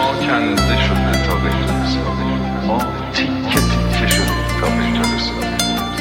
ما کنده شده تا به اینجا رسیدیم، ما تیکه تیکه شده تا به اینجا رسیدیم.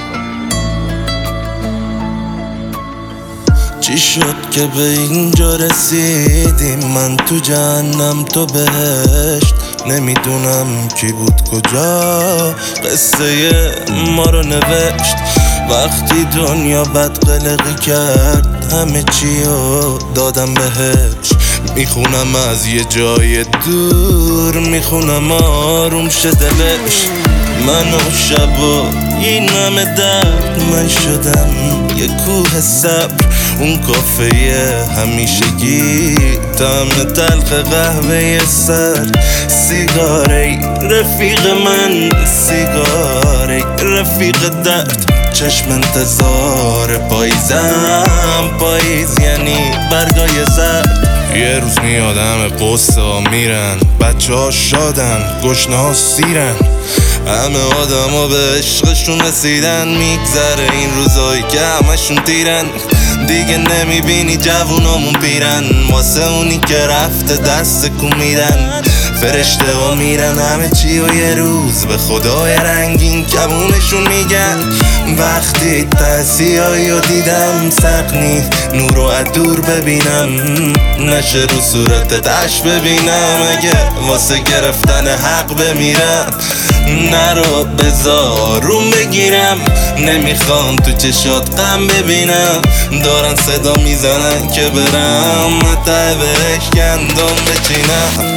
چی شد که به اینجا رسیدیم؟ من تو جهنم تو بهشت، نمیدونم کی بود کجا قصه ما رو نوشت. وقتی دنیا بد قلقی کرد همه چی رو دادم بهش. میخونم از یه جای دور، میخونم آروم شه دلش. من و شب و این همه درد، من شدم یه کوه صبر. اون کافه همیشگی، طعم تلخ قهوه سر. سیگاری رفیق من، سیگاری رفیق درد. چشم انتظار پاییزم، پاییز یعنی برگای زرد. یه روز میاد همه قصه ها میرن، بچه ها شادن، گشنه ها سیرن. همه آدم ها به عشقشون رسیدن، میگذره این روزایی که همشون تیرن. دیگه نمیبینی جوونامون پیرن، واسه اونی که رفته دست کن میدن. فرشته ها میرن همه چی و یه روز به خدای رنگین کمونشون میگن. وقتی تحصیایی رو دیدم سقنی، نور رو از دور ببینم، نشه رو صورتت اش ببینم. اگه واسه گرفتن حق بمیرم، نرو بذارون بگیرم. نمیخوام تو چشات غم ببینم، دارن صدا میزنن که برم ته بهش گندم بچینم.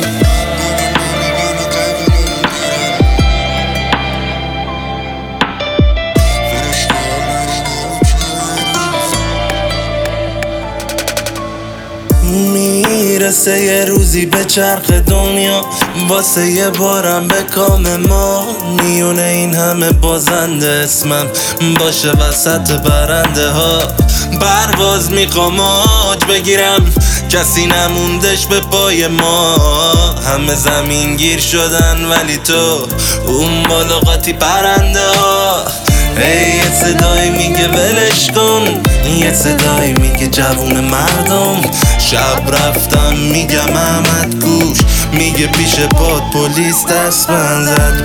میرسه یه روزی به چرخ دنیا، واسه یه بارم به کام ما. میونه این همه بازنده اسمم باشه وسط برنده ها. پرواز میخوام آج بگیرم، کسی نموندش به پای ما. همه زمین گیر شدن ولی تو اون بالا قاطی پرنده ها. یه صدایی میگه ولش کن، یه صدایی میگه جوون مردم. شب رفتم میگم احمد گوش، میگه پیش پاد پلیس دست من زد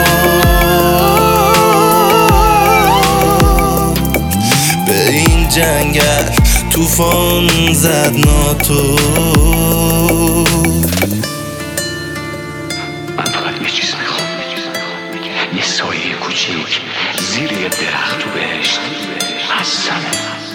بود. به این جنگل توفان زد ناتو. من فقط یه چیز میخوام، یه سایه کوچیک زیر یه درخت تو بهشت.